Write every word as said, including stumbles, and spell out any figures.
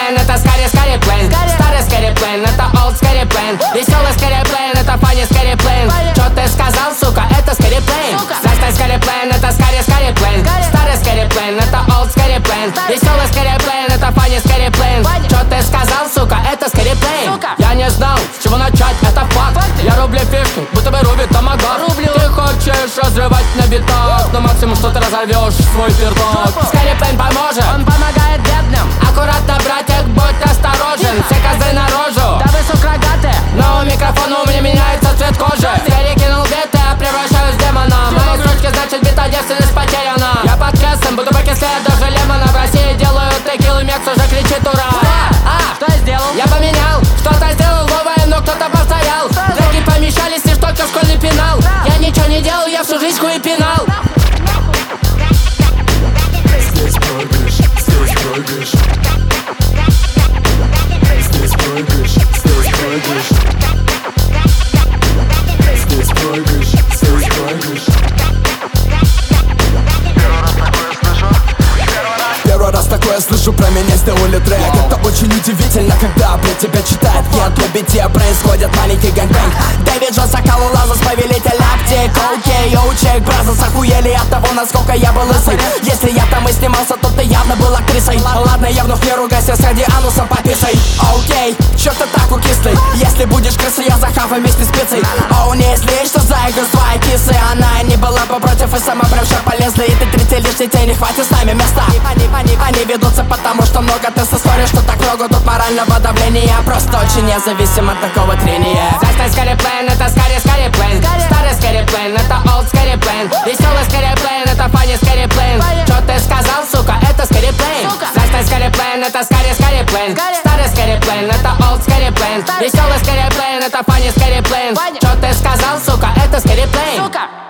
Плейн, это скорее скорее Плейн. Старый скорее Плейн, это олд скорее Плейн. Веселый скорее Плейн, это фанни скорее Плейн. Чё ты сказал, сука, это скорее Плейн. Здрасте, скорее Плейн, это скорее скорее Плейн. Старый скорее Плейн, это олд скорее Плейн. Веселый скорее Плейн, это фанни скорее Плейн. Чё ты сказал, сука, это скорее Плейн. Я не знал, с чего начать, это факт. Я рублю фишки, будто бы рубит тамагот. Ты хочешь разрывать на биток, но максимум, что ты разорвешь свой пердок. Скорее Плейн поможет, Он помогает бедным. аккуратно, братик, будь осторожен. Все козы наружу, Да вы, сука, рогатые. но у микрофона у меня меняется цвет кожи. Скорее кинул бит, я превращаюсь в демона. Мои строчки, значит, бита девственность потеряна. Я под креслом, буду покислее даже лемона. В России делают текилу, Мекс уже кричит ура. А, Что я сделал? я поменял, что-то сделал новое, но кто-то повторял. Треки помещались лишь только в школьный пенал. Я ничего не делал, я всю жизнь хуй пинал. Здесь прыгаешь, здесь прыгаешь. Здесь прыгаешь, здесь прыгаешь. Здесь прыгаешь, здесь прыгаешь. Первый раз такое слышу, про меня сделали трек. Это очень удивительно, когда про тебя читает кент. Для битья происходит маленький гэнг-бэнг. Дэвид Джонс, Акалу Лазус, повелитель аптек. Окей, оучек, бразос, охуели от того, насколько я был лысый. Если я там и снимался, то ты явно был актрисой. Ладно, я вновь не ругайся, среди анусом пописай. Окей, чё ты так кислый? Если будешь крысой, я захаваю вместе с пиццей. Оу, не если что за игру с твоей кисы. Она не была бы против и сама прям все полезла. И ты третий лишний, тебе не хватит с нами места. Они, они, они ведутся потому, что много ты со истории, что так много тут морального давления. Просто очень независим от такого трения. Здрасте, скорее Плейн, это скорее скорее Плейн. Старый скорее Плейн, это олд скорее Плейн. Веселый скорее Плейн, это фанни скорее Плейн. Чё ты сказал, сука, это скорее Плейн. Здрасте, скорее Плейн, это скорее скорее Плейн. Старый скорее Плейн, это олд скорее Плейн. Веселый скорее Плейн, это фанни скорее Плейн. Чё ты сказал, сука, это скорее Плейн.